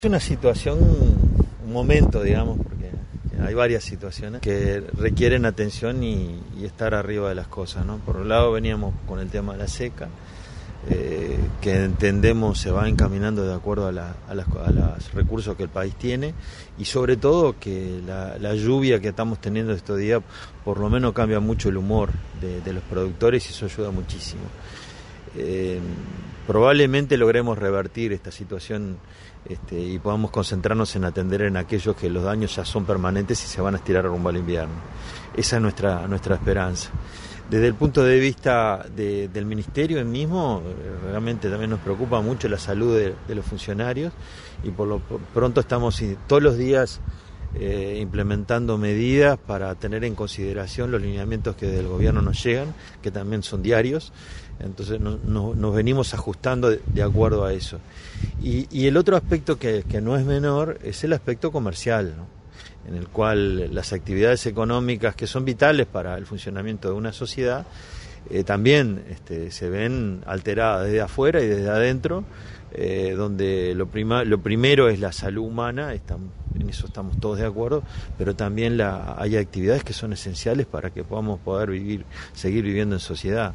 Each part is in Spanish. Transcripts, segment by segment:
Es una situación, un momento, digamos, porque hay varias situaciones que requieren atención y estar arriba de las cosas, ¿no? Por un lado veníamos con el tema de la seca, que entendemos se va encaminando de acuerdo a los recursos que el país tiene, y sobre todo que la lluvia que estamos teniendo estos días por lo menos cambia mucho el humor de los productores, y eso ayuda muchísimo. Probablemente logremos revertir esta situación y podamos concentrarnos en atender en aquellos que los daños ya son permanentes y se van a estirar rumbo al invierno. Esa es nuestra esperanza. Desde el punto de vista del Ministerio mismo, realmente también nos preocupa mucho la salud de los funcionarios, y por lo pronto estamos todos los días implementando medidas para tener en consideración los lineamientos que del gobierno nos llegan, que también son diarios. Entonces nos venimos ajustando de acuerdo a eso. Y el otro aspecto que no es menor es el aspecto comercial, ¿no? En el cual las actividades económicas que son vitales para el funcionamiento de una sociedad también se ven alteradas desde afuera y desde adentro, donde lo primero es la salud humana, en eso estamos todos de acuerdo, pero también hay actividades que son esenciales para que podamos seguir viviendo en sociedad.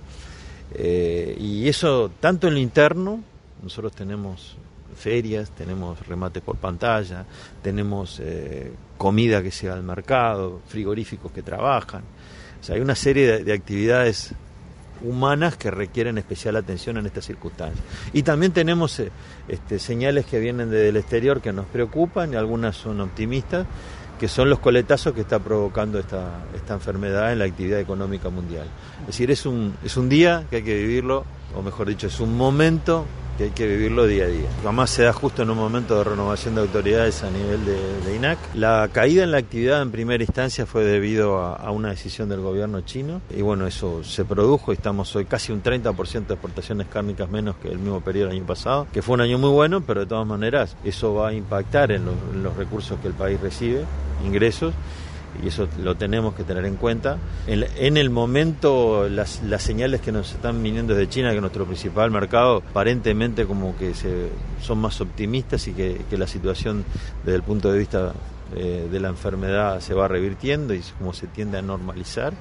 Y eso tanto en lo interno, nosotros tenemos ferias, tenemos remates por pantalla, tenemos comida que llega al mercado, frigoríficos que trabajan. O sea, hay una serie de actividades humanas que requieren especial atención en estas circunstancias. Y también tenemos señales que vienen desde el exterior que nos preocupan, y algunas son optimistas, que son los coletazos que está provocando esta enfermedad en la actividad económica mundial. Es decir, es un día que hay que vivirlo, o mejor dicho, es un momento que hay que vivirlo día a día. Además se da justo en un momento de renovación de autoridades a nivel de INAC. La caída en la actividad en primera instancia fue debido a una decisión del gobierno chino, y bueno, eso se produjo, y estamos hoy casi un 30% de exportaciones cárnicas menos que el mismo periodo del año pasado, que fue un año muy bueno, pero de todas maneras eso va a impactar en los recursos que el país recibe, ingresos, y eso lo tenemos que tener en cuenta. En el momento, las señales que nos están viniendo desde China, que es nuestro principal mercado, aparentemente como que son más optimistas, y que la situación desde el punto de vista de la enfermedad se va revirtiendo y como se tiende a normalizar.